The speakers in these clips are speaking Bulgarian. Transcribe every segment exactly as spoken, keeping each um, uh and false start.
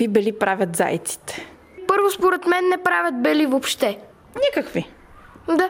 какви бели правят зайците? Първо, според мен не правят бели въобще. Никакви. Да.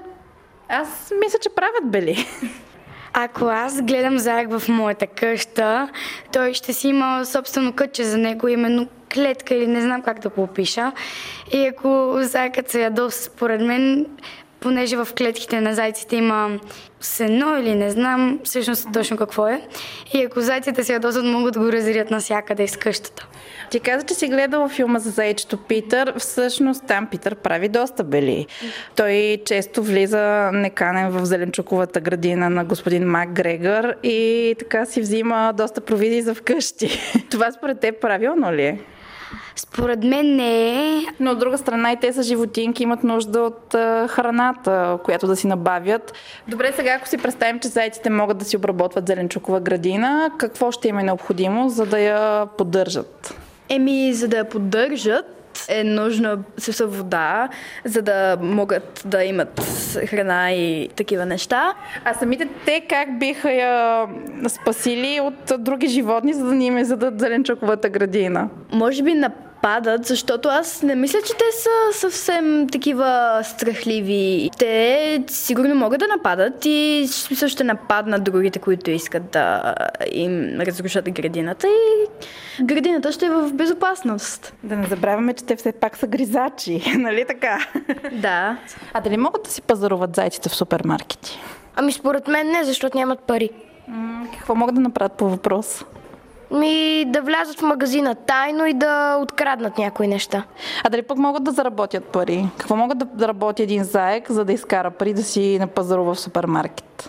Аз мисля, че правят бели. Ако аз гледам заек в моята къща, той ще си има собствено кътче за него, именно клетка или не знам как да го опиша. И ако заекът се ядоса, според мен, понеже в клетките на зайците има сено или не знам всъщност точно какво е. И ако зайците се ядосат, могат да го разрят навсякъде из къщата. Ти каза, че си гледала филма за зайчето Питър. Всъщност там Питър прави доста бели. Той често влиза неканен в зеленчуковата градина на господин Макгрегор и така си взима доста провизии за вкъщи. Това според теб правилно ли е? Според мен не е. Но от друга страна и те са животинки, имат нужда от а, храната, която да си набавят. Добре, сега ако си представим, че зайците могат да си обработват зеленчукова градина, какво ще им е необходимо, за да я поддържат? Еми, за да я поддържат, е нужна също вода, за да могат да имат храна и такива неща. А самите те как биха я спасили от други животни, за да ни им издадат зеленчуковата градина? Може би нападат, защото аз не мисля, че те са съвсем такива страхливи. Те сигурно могат да нападат и също ще нападнат другите, които искат да им разрушат градината и градината ще е в безопасност. Да не забравяме, че те все пак са гризачи, нали така? Да. А дали могат да си пазаруват зайците в супермаркети? Ами според мен не, защото нямат пари. М- какво могат да направят по въпрос? Ми да влязат в магазина тайно и да откраднат някои неща. А дали пък могат да заработят пари? Какво могат да работи един заек, за да изкара пари да си напазарува в супермаркет?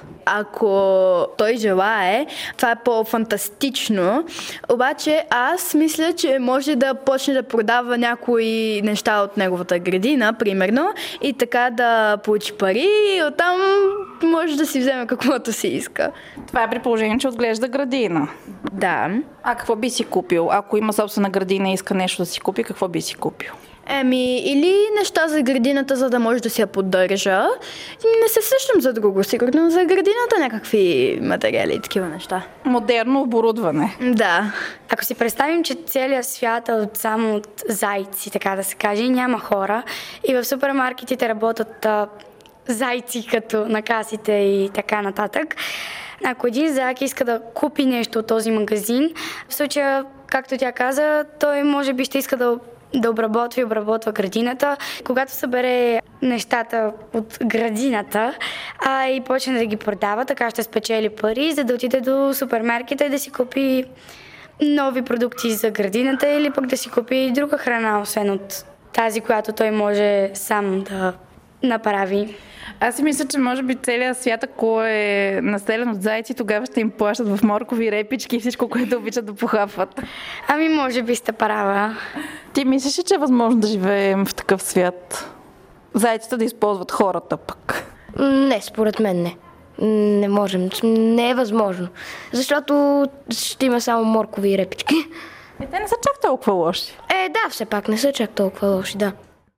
Ако той желае, това е по-фантастично. Обаче аз мисля, че може да почне да продава някои неща от неговата градина, примерно, и така да получи пари и оттам може да си вземе каквото си иска. Това е при положение, че отглежда градина. Да. А какво би си купил? Ако има собствена градина и иска нещо да си купи, какво би си купил? Еми, или неща за градината, за да може да си я поддържа. Не се сещам за друго, сигурно за градината някакви материали и такива неща. Модерно оборудване. Да. Ако си представим, че целият свят е от, само от зайци, така да се каже, и няма хора, и в супермаркетите работят а, зайци като на касите и така нататък, ако един заек иска да купи нещо от този магазин, в случая, както тя каза, той може би ще иска да да обработва и обработва градината. Когато събере нещата от градината а и почне да ги продава, така ще спечели пари, за да отиде до супермаркета и да си купи нови продукти за градината или пък да си купи друга храна, освен от тази, която той може сам да направи. Аз си мисля, че може би целият свят, ако е населен от зайци, тогава ще им плащат в моркови репички и всичко, което обичат да похапват. Ами може би сте права. Ти мислиш ли, че е възможно да живеем в такъв свят? Зайците да използват хората пък? Не, според мен не. Не можем. Не е възможно. Защото ще има само моркови репички. И те не са чак толкова лоши. Е, да, все пак не са чак толкова лоши, да.